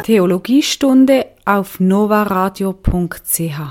Theologiestunde auf novaradio.ch.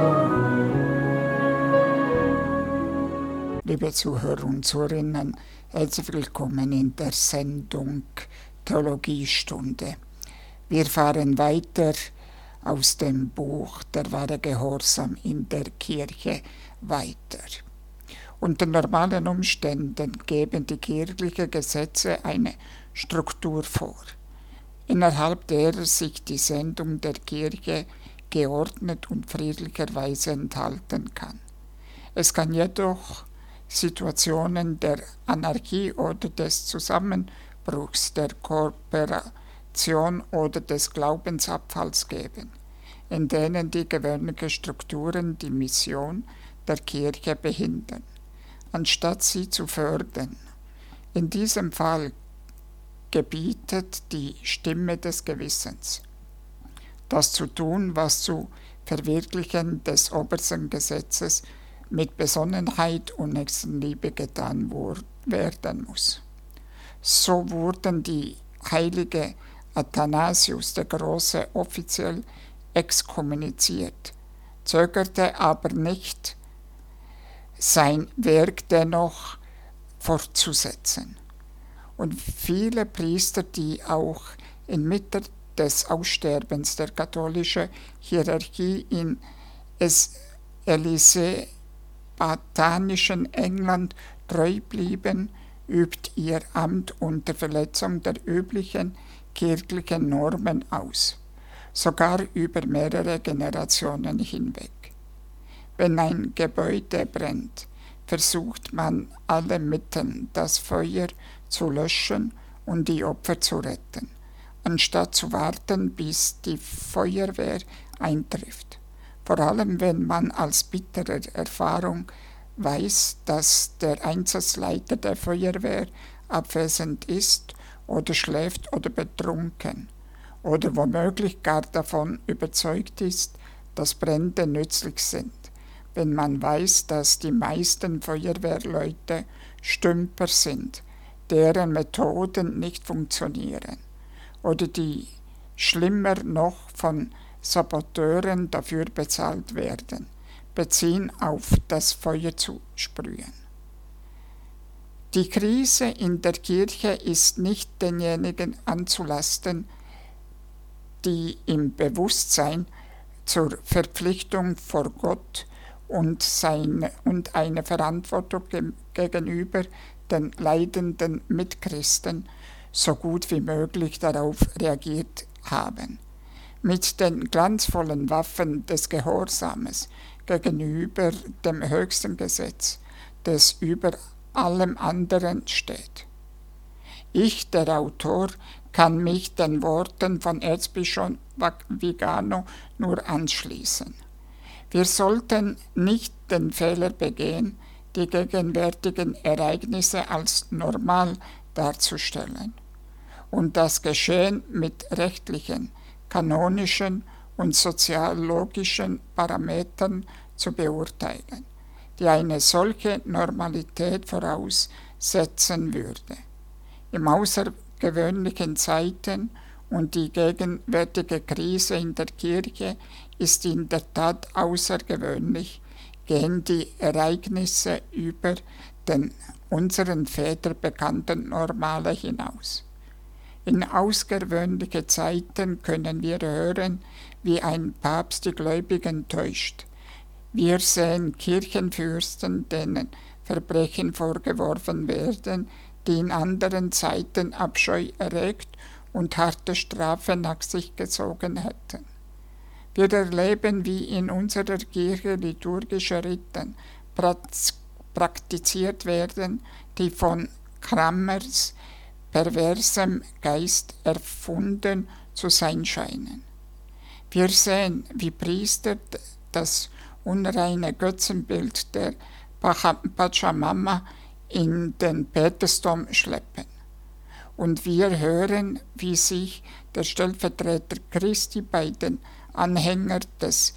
Liebe Zuhörer und Zuhörerinnen, herzlich willkommen in der Sendung Theologiestunde. Wir fahren weiter aus dem Buch Der wahre Gehorsam in der Kirche weiter. Unter normalen Umständen geben die kirchlichen Gesetze eine Struktur vor, innerhalb derer sich die Sendung der Kirche geordnet und friedlicherweise enthalten kann. Es kann jedoch Situationen der Anarchie oder des Zusammenbruchs, der Kooperation oder des Glaubensabfalls geben, in denen die gewöhnlichen Strukturen die Mission der Kirche behindern, anstatt sie zu fördern. In diesem Fall gebietet die Stimme des Gewissens, das zu tun, was zu Verwirklichen des obersten Gesetzes mit Besonnenheit und Nächstenliebe getan werden muss. So wurden die heilige Athanasius der Große offiziell exkommuniziert, zögerte aber nicht, sein Werk dennoch fortzusetzen. Und viele Priester, die auch inmitten des Aussterbens der katholischen Hierarchie in elisäitanischen England treu blieben, übt ihr Amt unter Verletzung der üblichen kirchlichen Normen aus, sogar über mehrere Generationen hinweg. Wenn ein Gebäude brennt, versucht man alle Mittel, das Feuer zu löschen und die Opfer zu retten, anstatt zu warten, bis die Feuerwehr eintrifft. Vor allem, wenn man aus bitterer Erfahrung weiß, dass der Einsatzleiter der Feuerwehr abwesend ist oder schläft oder betrunken oder womöglich gar davon überzeugt ist, dass Brände nützlich sind. Wenn man weiß, dass die meisten Feuerwehrleute Stümper sind, deren Methoden nicht funktionieren, oder die schlimmer noch von Saboteuren dafür bezahlt werden, Benzin auf das Feuer zu sprühen. Die Krise in der Kirche ist nicht denjenigen anzulasten, die im Bewusstsein zur Verpflichtung vor Gott und eine Verantwortung gegenüber den leidenden Mitchristen so gut wie möglich darauf reagiert haben. Mit den glanzvollen Waffen des Gehorsames gegenüber dem höchsten Gesetz, das über allem anderen steht. Ich, der Autor, kann mich den Worten von Erzbischof Vigano nur anschließen. Wir sollten nicht den Fehler begehen, die gegenwärtigen Ereignisse als normal darzustellen und das Geschehen mit rechtlichen, kanonischen und soziologischen Parametern zu beurteilen, die eine solche Normalität voraussetzen würde. In außergewöhnlichen Zeiten und die gegenwärtige Krise in der Kirche ist in der Tat außergewöhnlich, gehen die Ereignisse über den unseren Vätern bekannten Normale hinaus. In außergewöhnliche Zeiten können wir hören, wie ein Papst die Gläubigen täuscht. Wir sehen Kirchenfürsten, denen Verbrechen vorgeworfen werden, die in anderen Zeiten Abscheu erregt und harte Strafe nach sich gezogen hätten. Wir erleben, wie in unserer Kirche liturgische Riten praktiziert werden, die von Krammers perversem Geist erfunden zu sein scheinen. Wir sehen, wie Priester das unreine Götzenbild der Pachamama in den Petersdom schleppen. Und wir hören, wie sich der Stellvertreter Christi bei den Anhängern des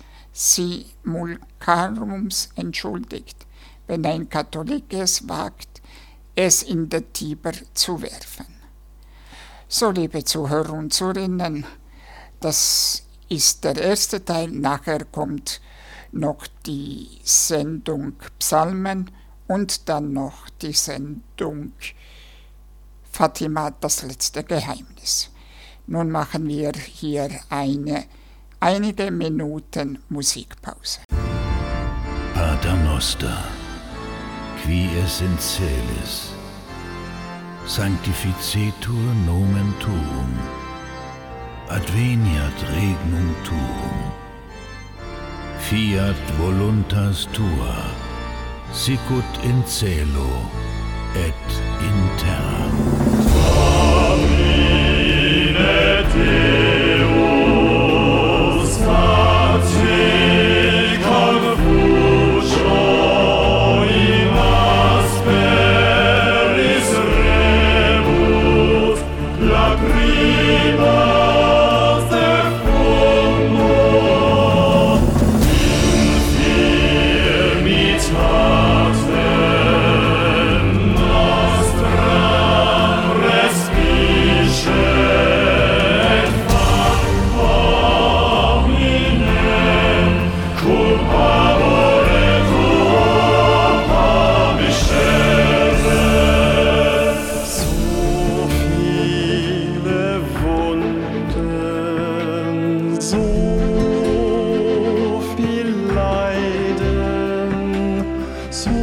Simulacrums entschuldigt, wenn ein Katholik es wagt, es in den Tiber zu werfen. So, liebe Zuhörer und Zuhörerinnen, Das ist der erste Teil. Nachher kommt noch die Sendung Psalmen und dann noch die Sendung Fatima, das letzte Geheimnis. Nun machen wir hier einige Minuten Musikpause. Pater Noster, qui es in celis, sanctificetur nomen tuum, adveniat regnum tuum, fiat voluntas tua, sicut in cielo et in terra. Domine Deus, pace confugio in asperis rebus, lacrimas de fundo, infirmitatem nostram respice, et fac hominem culpabore tuum commiscere. So viele Wunden, so viel Leiden, so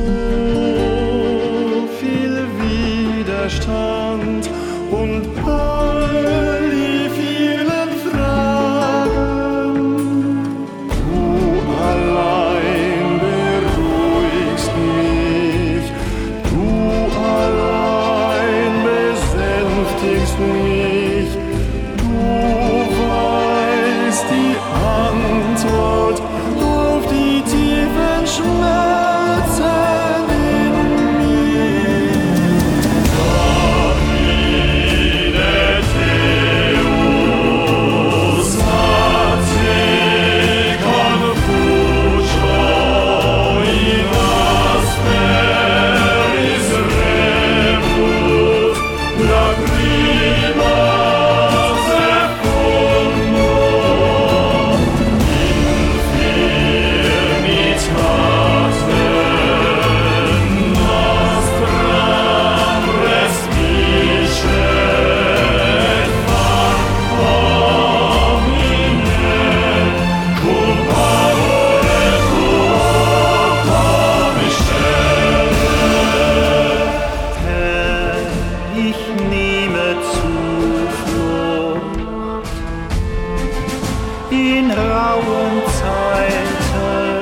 viel Widerstand und all die vielen Fragen. Du allein beruhigst mich, du allein besänftigst mich, du weißt die Antwort auf die tiefen Schmerzen in mir. Domine Deus, pace confugio in asperis rebus, lacrimas de fundo, infirmitatem nostram respice, et fac hominem culpabore tuum commiscere. Herr, ich nehme Zuflucht in rauen Zeiten.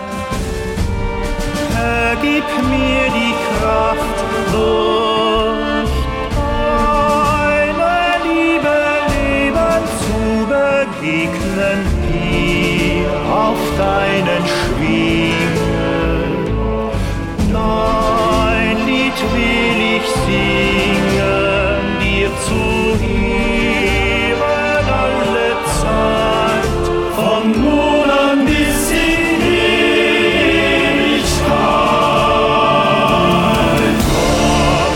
Herr, gib mir die Kraft, durch deine Liebe Leben zu begegnen, hier auf deinen Schwingen. Dein Lied will ich singen, dir zu Ehren alle Zeit, von nun an bis in Ewigkeit.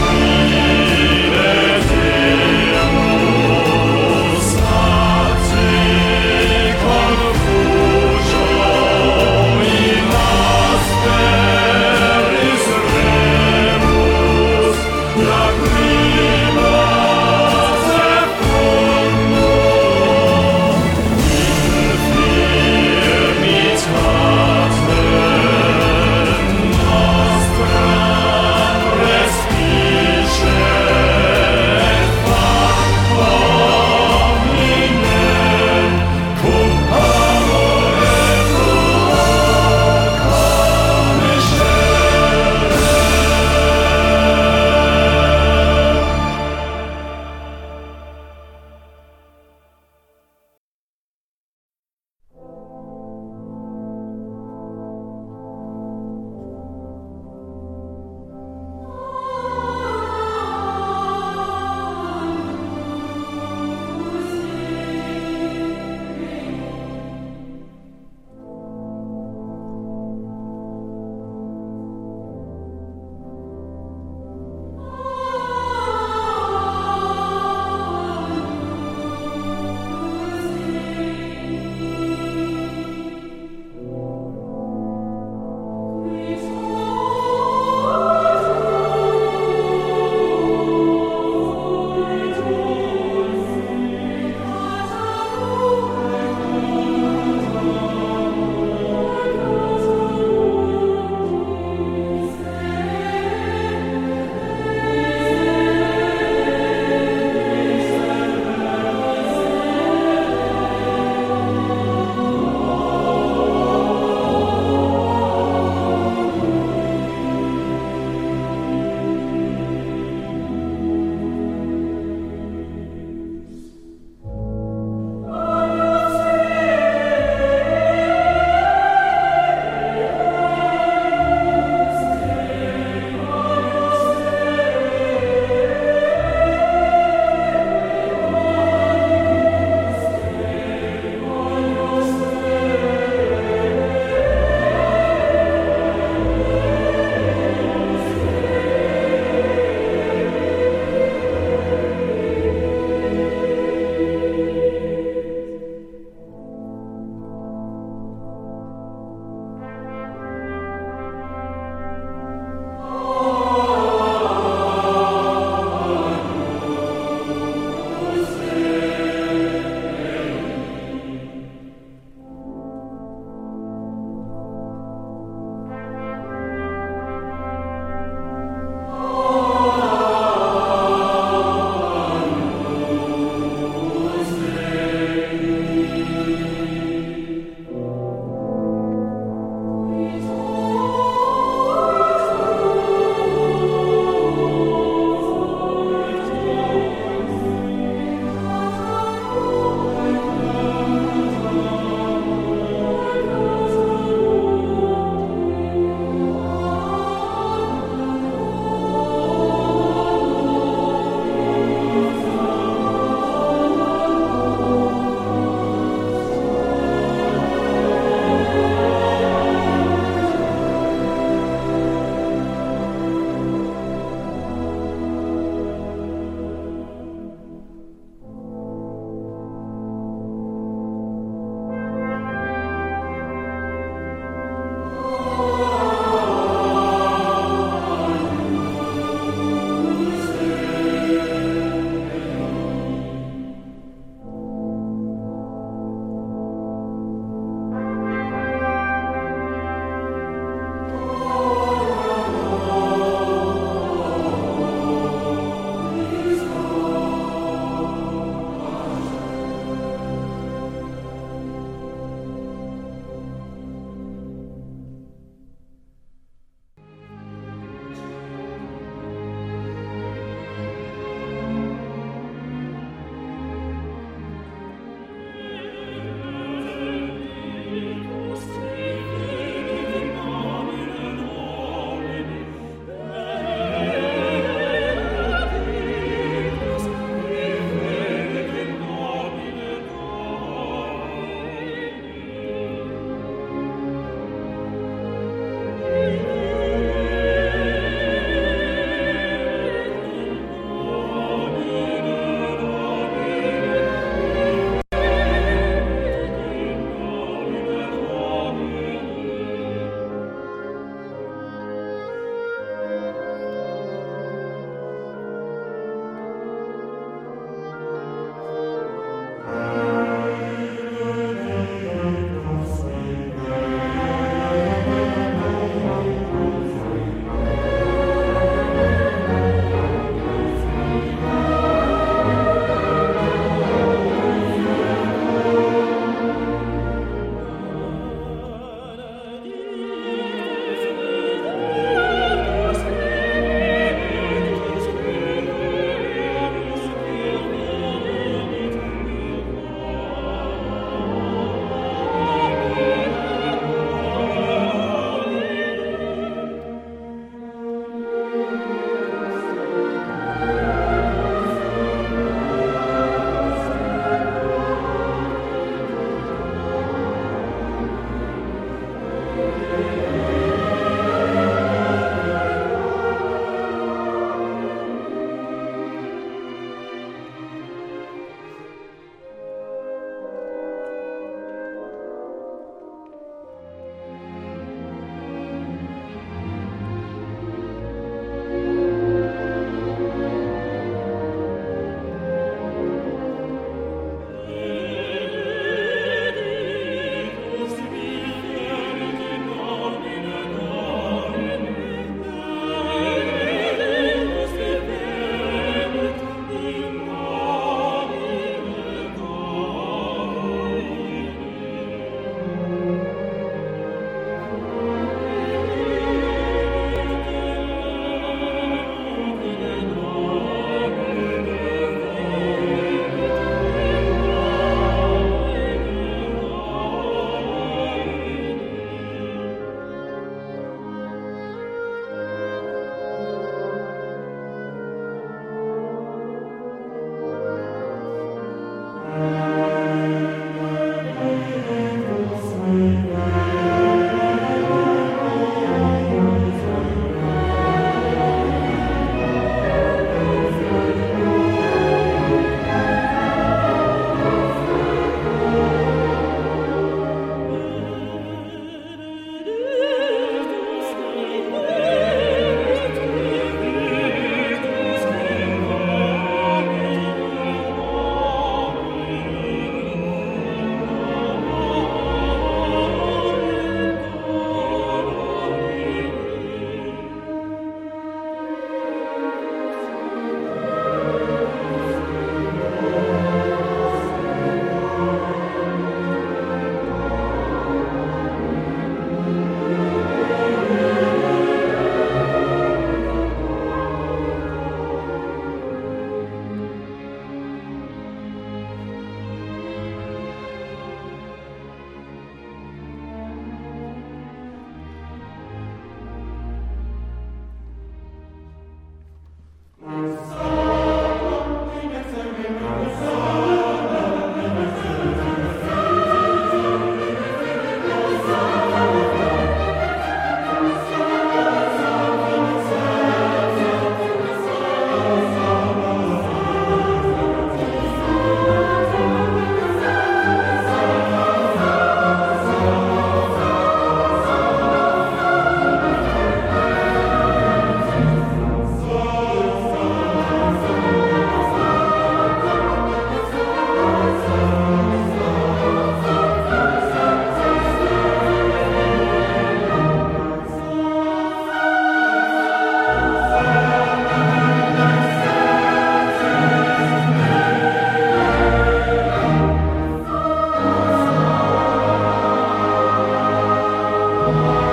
Amen.